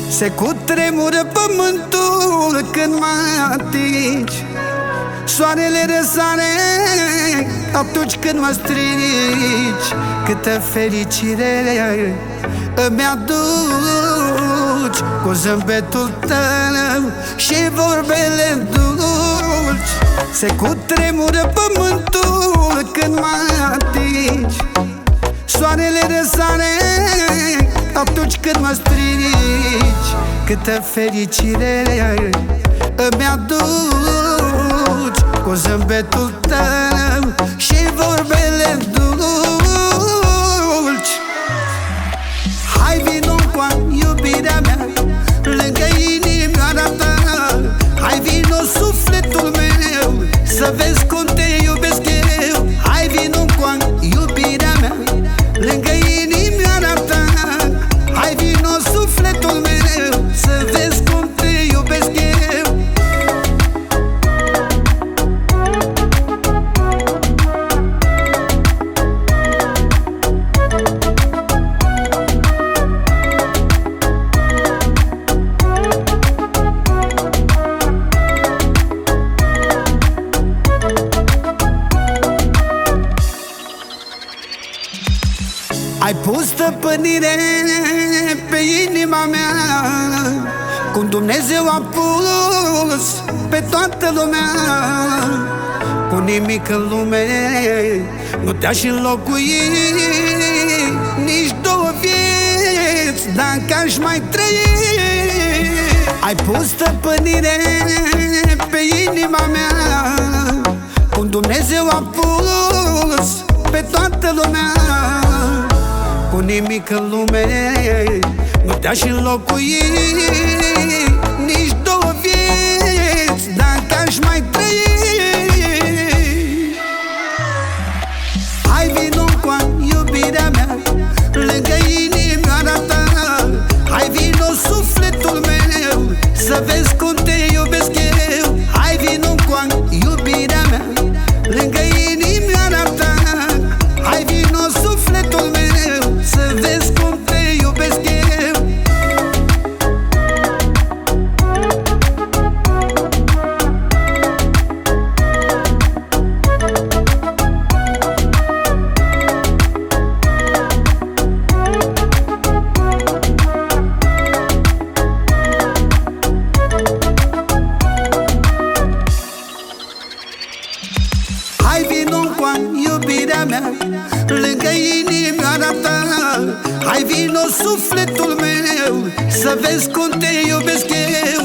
Se cutremură pământul când mă atingi, soarele răsare atunci când mă strici. Câtă fericire îmi aduci cu zâmbetul tău și vorbele dulci. Se cutremură pământul când mă atingi, soarele răsare atunci când mă strici. Câtă fericire îmi aduci cu zâmbetul tău și vorbele dulci. Hai vino-ncoa, iubirea mea, lângă inimioara ta. Hai vino, sufletul meu, să vezi cum te iubesc eu. Hai vino-ncoa, iubirea mea, lângă inimioara ta. Hai vino, sufletul meu, să vezi cum te iubesc eu. Ai pus stăpânire pe inima mea, cum Dumnezeu a pus pe toată lumea. Cu nimic în lume nu te-aș înlocui, nici două vieți dacă aș mai trăi. Ai pus stăpânire pe inima mea, cum Dumnezeu a pus pe toată lumea. Cu nimic în lume nu te-aș înlocui, nici două vieți dacă aș mai trăi. Hai vino-ncoa, iubirea mea, lângă inimioara ta. Hai vino, sufletul meu, să vezi cum te iubesc eu. Hai vino-ncoa, iubirea mea, lângă inimioara ta. Hai vino, sufletul meu, să vezi cum te iubesc eu. Hai vino-ncoa, iubirea mea, lângă inimioara ta. Hai vino, sufletul meu, să vezi cum te iubesc eu.